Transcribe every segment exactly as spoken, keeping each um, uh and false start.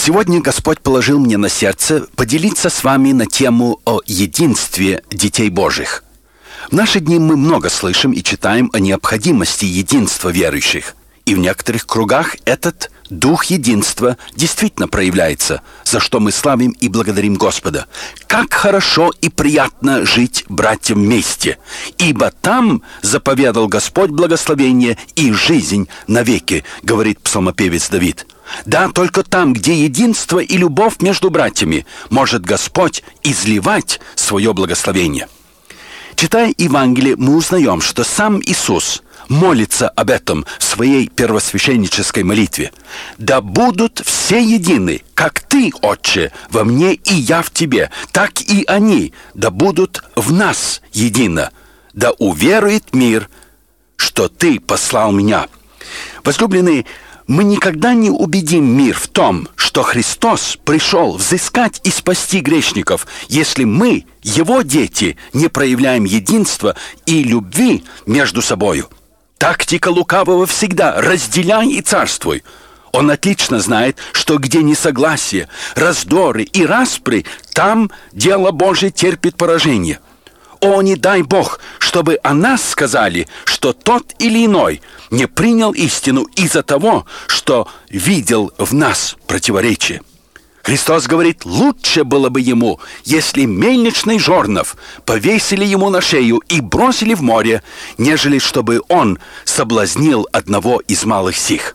Сегодня Господь положил мне на сердце поделиться с вами на тему о единстве детей Божьих. В наши дни мы много слышим и читаем о необходимости единства верующих. И в некоторых кругах этот дух единства действительно проявляется, за что мы славим и благодарим Господа. Как хорошо и приятно жить братьям вместе, ибо там заповедал Господь благословение и жизнь навеки, говорит псалмопевец Давид. Да, только там, где единство и любовь между братьями, может Господь изливать свое благословение. Читая Евангелие, мы узнаем, что сам Иисус молится об этом в своей первосвященнической молитве. «Да будут все едины, как Ты, Отче, во мне и я в Тебе, так и они, да будут в нас едино. Да уверует мир, что Ты послал меня». Возлюбленные, мы никогда не убедим мир в том, что Христос пришел взыскать и спасти грешников, если мы, Его дети, не проявляем единства и любви между собою. Тактика лукавого всегда «разделяй и царствуй». Он отлично знает, что где несогласие, раздоры и распри, там дело Божие терпит поражение. О, не дай Бог, чтобы о нас сказали, что тот или иной не принял истину из-за того, что видел в нас противоречие. Христос говорит, лучше было бы ему, если мельничный жорнов повесили ему на шею и бросили в море, нежели чтобы он соблазнил одного из малых сих.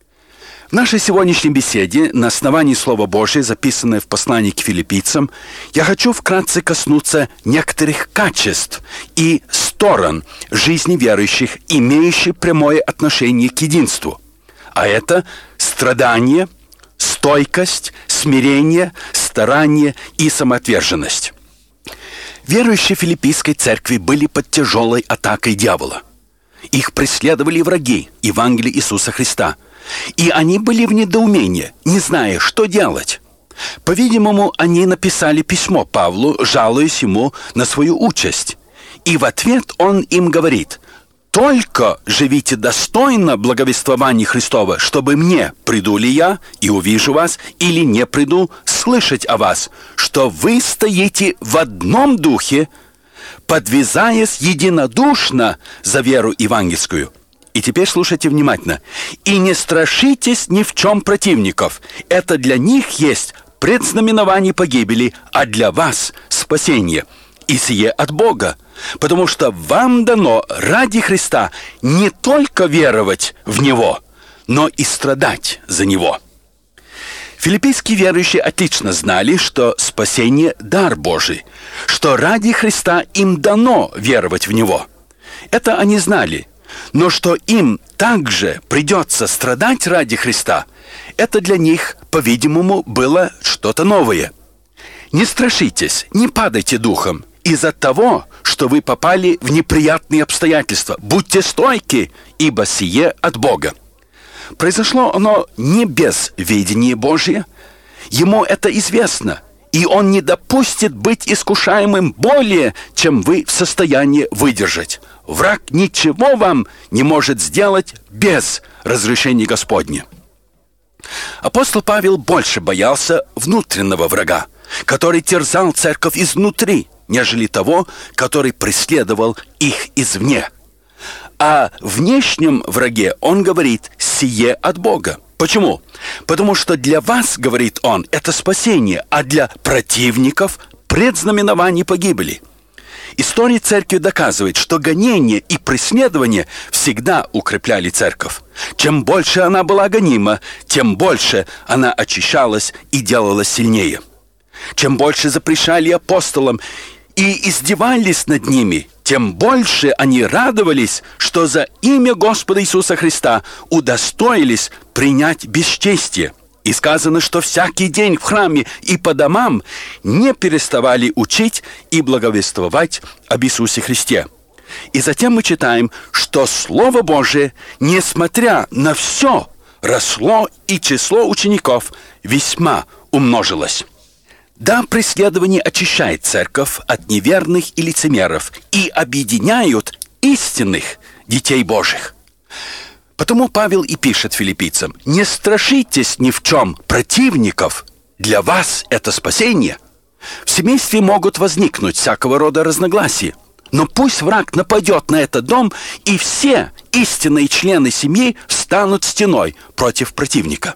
В нашей сегодняшней беседе на основании Слова Божия, записанное в послании к филиппийцам, я хочу вкратце коснуться некоторых качеств и сторон жизни верующих, имеющих прямое отношение к единству. А это страдание, стойкость, смирение, старание и самоотверженность. Верующие филиппийской церкви были под тяжелой атакой дьявола. Их преследовали враги Евангелия Иисуса Христа. И они были в недоумении, не зная, что делать. По-видимому, они написали письмо Павлу, жалуясь ему на свою участь. И в ответ он им говорит: «Только живите достойно благовествования Христова, чтобы мне, приду ли я и увижу вас, или не приду, слышать о вас, что вы стоите в одном духе, подвязаясь единодушно за веру евангельскую». И теперь слушайте внимательно. «И не страшитесь ни в чем противников. Это для них есть предзнаменование погибели, а для вас спасение. И сие от Бога. Потому что вам дано ради Христа не только веровать в Него, но и страдать за Него». Филиппийские верующие отлично знали, что спасение – дар Божий, что ради Христа им дано веровать в Него. Это они знали. Но что им также придется страдать ради Христа, это для них, по-видимому, было что-то новое. Не страшитесь, не падайте духом из-за того, что вы попали в неприятные обстоятельства. Будьте стойки, ибо сие от Бога. Произошло оно не без ведения Божия. Ему это известно, и Он не допустит быть искушаемым более, чем вы в состоянии выдержать. Враг ничего вам не может сделать без разрешения Господня. Апостол Павел больше боялся внутреннего врага, который терзал церковь изнутри, нежели того, который преследовал их извне. О внешнем враге он говорит «сие от Бога». Почему? Потому что для вас, говорит он, это спасение, а для противников предзнаменование погибели. История церкви доказывает, что гонение и преследование всегда укрепляли церковь. Чем больше она была гонима, тем больше она очищалась и делалась сильнее. Чем больше запрещали апостолам и издевались над ними, тем больше они радовались, что за имя Господа Иисуса Христа удостоились принять бесчестие. И сказано, что всякий день в храме и по домам не переставали учить и благовествовать об Иисусе Христе. И затем мы читаем, что Слово Божие, несмотря на все, росло, и число учеников весьма умножилось. Да, преследование очищает церковь от неверных и лицемеров и объединяют истинных детей Божьих. Потому Павел и пишет филиппийцам: «Не страшитесь ни в чем противников, для вас это спасение». В семействе могут возникнуть всякого рода разногласия, но пусть враг нападет на этот дом, и все истинные члены семьи станут стеной против противника.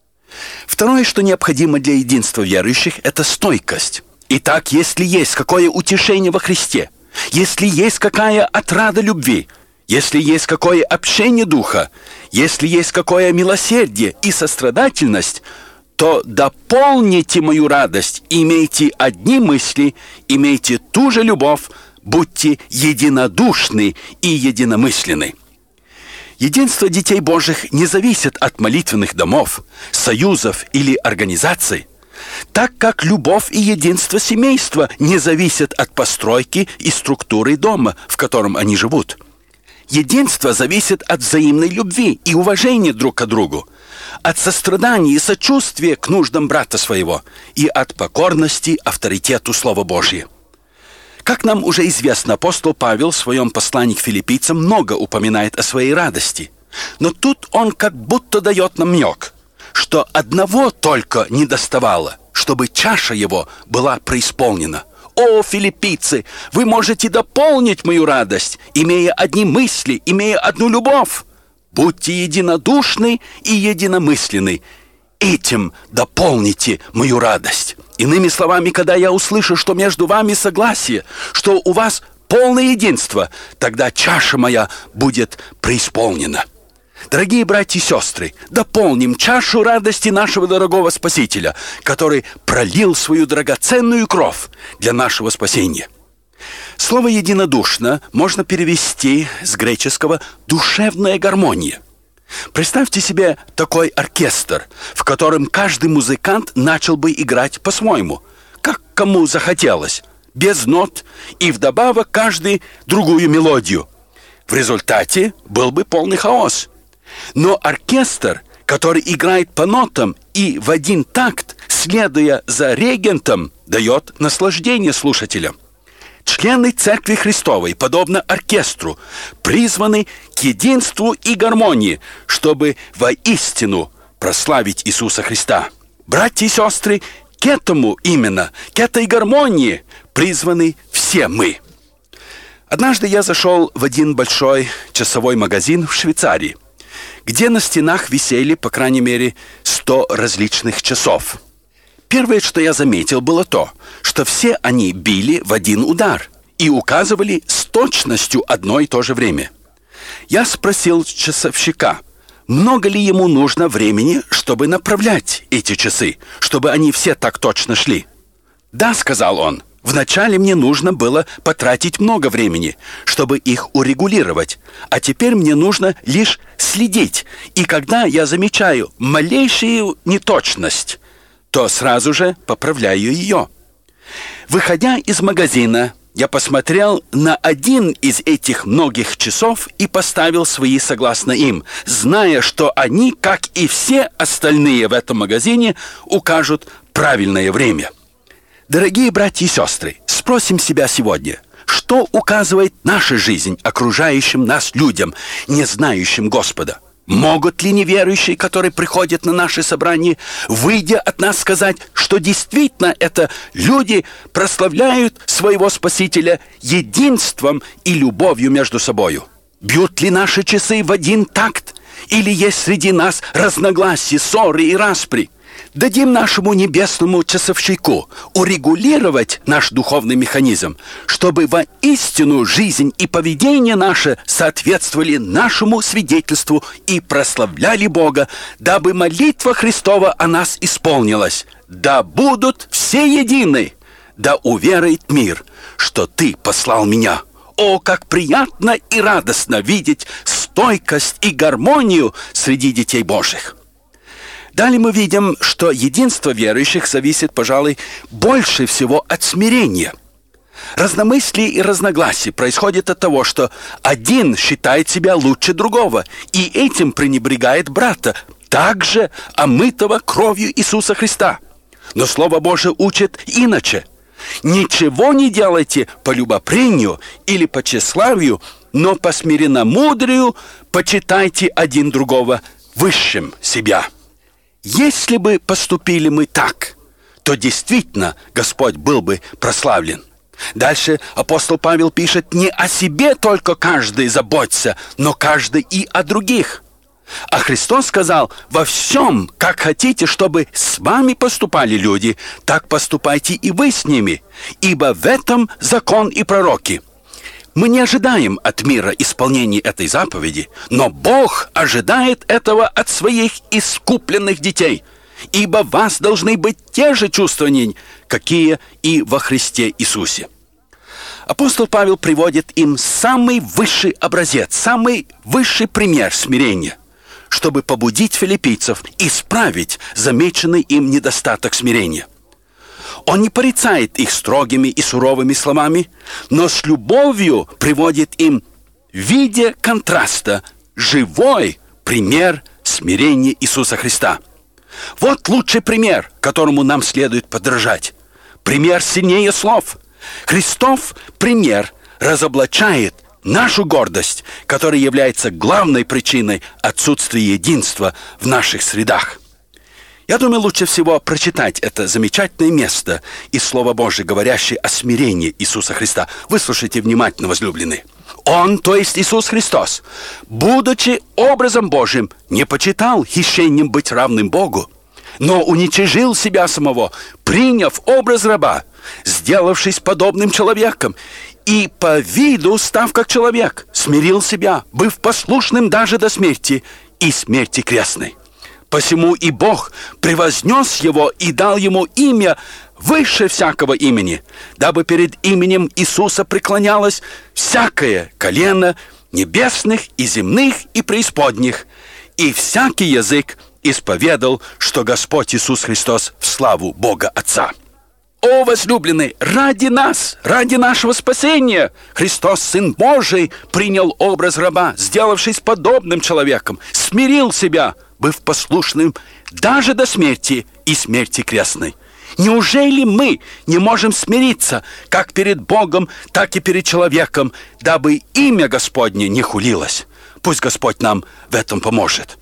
Второе, что необходимо для единства верующих, это стойкость. Итак, если есть какое утешение во Христе, если есть какая отрада любви, если есть какое общение духа, если есть какое милосердие и сострадательность, то дополните мою радость, имейте одни мысли, имейте ту же любовь, будьте единодушны и единомысленны. Единство детей Божьих не зависит от молитвенных домов, союзов или организаций, так как любовь и единство семейства не зависят от постройки и структуры дома, в котором они живут. Единство зависит от взаимной любви и уважения друг к другу, от сострадания и сочувствия к нуждам брата своего и от покорности авторитету Слова Божьего. Как нам уже известно, апостол Павел в своем послании к филиппийцам много упоминает о своей радости. Но тут он как будто дает намек, что одного только недоставало, чтобы чаша его была преисполнена. «О, филиппийцы, вы можете дополнить мою радость, имея одни мысли, имея одну любовь. Будьте единодушны и единомысленны. Этим дополните мою радость». Иными словами, когда я услышу, что между вами согласие, что у вас полное единство, тогда чаша моя будет преисполнена. Дорогие братья и сестры, дополним чашу радости нашего дорогого Спасителя, который пролил свою драгоценную кровь для нашего спасения. Слово «единодушно» можно перевести с греческого «душевная гармония». Представьте себе такой оркестр, в котором каждый музыкант начал бы играть по-своему, как кому захотелось, без нот, и вдобавок каждый другую мелодию. В результате был бы полный хаос. Но оркестр, который играет по нотам и в один такт, следуя за регентом, дает наслаждение слушателям. Члены Церкви Христовой, подобно оркестру, призваны к единству и гармонии, чтобы воистину прославить Иисуса Христа. Братья и сестры, к этому именно, к этой гармонии призваны все мы. Однажды я зашел в один большой часовой магазин в Швейцарии, где на стенах висели, по крайней мере, сто различных часов. Первое, что я заметил, было то, что все они били в один удар и указывали с точностью одно и то же время. Я спросил часовщика, много ли ему нужно времени, чтобы направлять эти часы, чтобы они все так точно шли. «Да», — сказал он, — «вначале мне нужно было потратить много времени, чтобы их урегулировать, а теперь мне нужно лишь следить, и когда я замечаю малейшую неточность, то сразу же поправляю ее». Выходя из магазина, я посмотрел на один из этих многих часов и поставил свои согласно им, зная, что они, как и все остальные в этом магазине, укажут правильное время. Дорогие братья и сестры, спросим себя сегодня, что указывает наша жизнь окружающим нас людям, не знающим Господа? Могут ли неверующие, которые приходят на наши собрания, выйдя от нас, сказать, что действительно это люди прославляют своего Спасителя единством и любовью между собою? Бьют ли наши часы в один такт? Или есть среди нас разногласия, ссоры и распри? Дадим нашему небесному часовщику урегулировать наш духовный механизм, чтобы воистину жизнь и поведение наше соответствовали нашему свидетельству и прославляли Бога, дабы молитва Христова о нас исполнилась. Да будут все едины, да уверует мир, что Ты послал меня. О, как приятно и радостно видеть стойкость и гармонию среди детей Божьих! Далее мы видим, что единство верующих зависит, пожалуй, больше всего от смирения. Разномыслие и разногласия происходят от того, что один считает себя лучше другого и этим пренебрегает брата, также омытого кровью Иисуса Христа. Но Слово Божие учит иначе. Ничего не делайте по любопрению или по тщеславию, но по смиренномудрию почитайте один другого высшим себя. Если бы поступили мы так, то действительно Господь был бы прославлен. Дальше апостол Павел пишет: не о себе только каждый заботится, но каждый и о других. А Христос сказал: во всем, как хотите, чтобы с вами поступали люди, так поступайте и вы с ними, ибо в этом закон и пророки. Мы не ожидаем от мира исполнения этой заповеди, но Бог ожидает этого от своих искупленных детей, ибо в вас должны быть те же чувствования, какие и во Христе Иисусе. Апостол Павел приводит им самый высший образец, самый высший пример смирения, чтобы побудить филиппийцев исправить замеченный им недостаток смирения. Он не порицает их строгими и суровыми словами, но с любовью приводит им в виде контраста живой пример смирения Иисуса Христа. Вот лучший пример, которому нам следует подражать. Пример сильнее слов. Христов пример разоблачает нашу гордость, которая является главной причиной отсутствия единства в наших средах. Я думаю, лучше всего прочитать это замечательное место из Слова Божьего, говорящее о смирении Иисуса Христа. Выслушайте внимательно, возлюбленные. Он, то есть Иисус Христос, будучи образом Божьим, не почитал хищением быть равным Богу, но уничижил себя самого, приняв образ раба, сделавшись подобным человеком, и по виду, став как человек, смирил себя, быв послушным даже до смерти и смерти крестной. Посему и Бог превознес его и дал ему имя выше всякого имени, дабы перед именем Иисуса преклонялось всякое колено небесных и земных и преисподних, и всякий язык исповедал, что Господь Иисус Христос в славу Бога Отца. О, возлюбленный, ради нас, ради нашего спасения, Христос, Сын Божий, принял образ раба, сделавшись подобным человеком, смирил себя, быв послушным даже до смерти и смерти крестной. Неужели мы не можем смириться как перед Богом, так и перед человеком, дабы имя Господне не хулилось? Пусть Господь нам в этом поможет.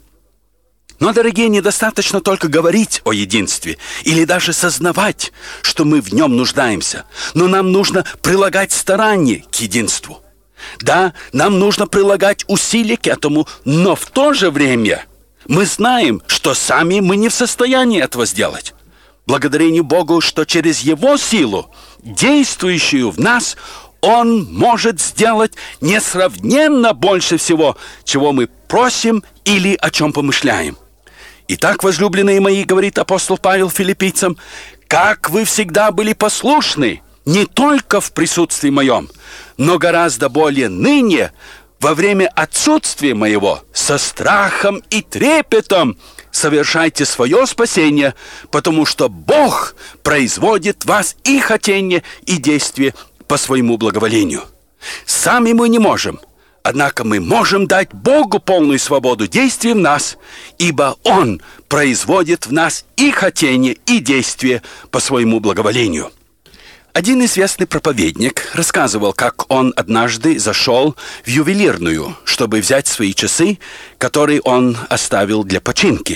Но, дорогие, недостаточно только говорить о единстве или даже сознавать, что мы в нем нуждаемся, но нам нужно прилагать старания к единству. Да, нам нужно прилагать усилия к этому, но в то же время мы знаем, что сами мы не в состоянии этого сделать. Благодарение Богу, что через Его силу, действующую в нас, Он может сделать несравненно больше всего, чего мы просим или о чем помышляем. Итак, возлюбленные мои, говорит апостол Павел филиппийцам, как вы всегда были послушны, не только в присутствии моем, но гораздо более ныне, во время отсутствия моего, со страхом и трепетом совершайте свое спасение, потому что Бог производит в вас и хотение, и действие по своему благоволению. Сами мы не можем, однако мы можем дать Богу полную свободу действий в нас, ибо Он производит в нас и хотение, и действие по своему благоволению. Один известный проповедник рассказывал, как он однажды зашел в ювелирную, чтобы взять свои часы, которые он оставил для починки.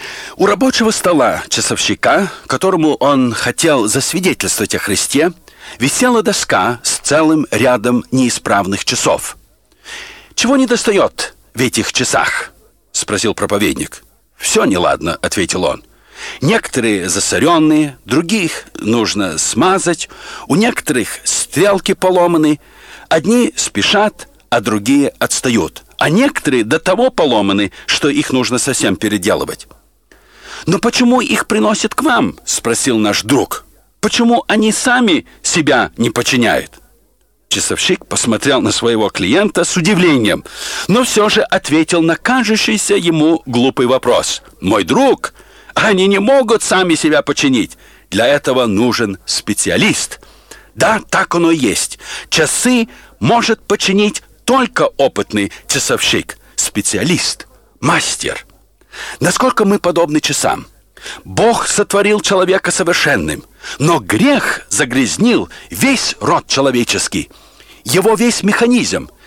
У рабочего стола часовщика, которому он хотел засвидетельствовать о Христе, висела доска с целым рядом неисправных часов. «Чего недостает в этих часах?» — спросил проповедник. «Все неладно», — ответил он. «Некоторые засоренные, других нужно смазать, у некоторых стрелки поломаны, одни спешат, а другие отстают, а некоторые до того поломаны, что их нужно совсем переделывать». «Но почему их приносят к вам?» — спросил наш друг. «Почему они сами себя не починяют?» Часовщик посмотрел на своего клиента с удивлением, но все же ответил на кажущийся ему глупый вопрос. «Мой друг, они не могут сами себя починить. Для этого нужен специалист». Да, так оно и есть. Часы может починить только опытный часовщик, специалист, мастер. Насколько мы подобны часам? Бог сотворил человека совершенным, но грех загрязнил весь род человеческий, его весь механизм,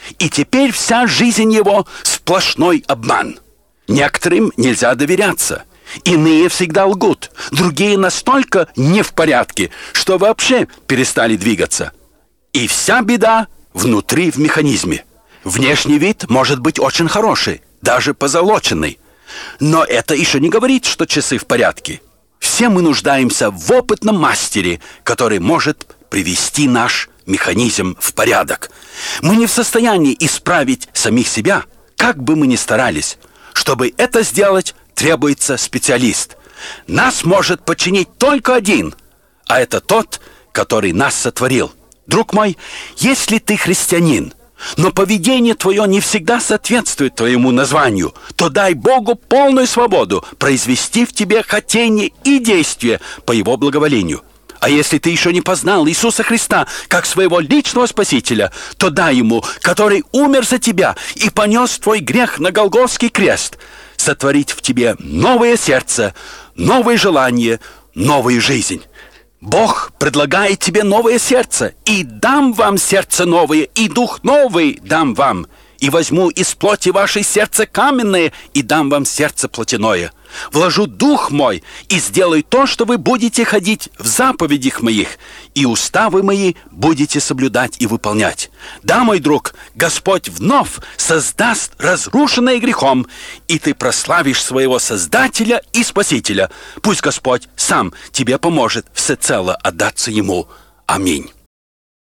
и теперь вся жизнь его сплошной обман. Некоторым нельзя доверяться. Иные всегда лгут, другие настолько не в порядке, что вообще перестали двигаться. И вся беда внутри в механизме. Внешний вид может быть очень хороший, даже позолоченный. Но это еще не говорит, что часы в порядке. Все мы нуждаемся в опытном мастере, который может привести наш механизм в порядок. Мы не в состоянии исправить самих себя, как бы мы ни старались. Чтобы это сделать, требуется специалист. Нас может починить только один, а это тот, который нас сотворил. Друг мой, если ты христианин, но поведение твое не всегда соответствует твоему названию, то дай Богу полную свободу произвести в тебе хотение и действие по Его благоволению. А если ты еще не познал Иисуса Христа как своего личного Спасителя, то дай Ему, который умер за тебя и понес твой грех на Голгофский крест, сотворить в тебе новое сердце, новые желания, новую жизнь. Бог предлагает тебе новое сердце, и дам вам сердце новое, и дух новый дам вам, и возьму из плоти вашей сердце каменное, и дам вам сердце плотяное. Вложу дух мой, и сделаю то, что вы будете ходить в заповедях моих, и уставы мои будете соблюдать и выполнять. Да, мой друг, Господь вновь создаст разрушенное грехом, и ты прославишь своего Создателя и Спасителя. Пусть Господь сам тебе поможет всецело отдаться Ему. Аминь.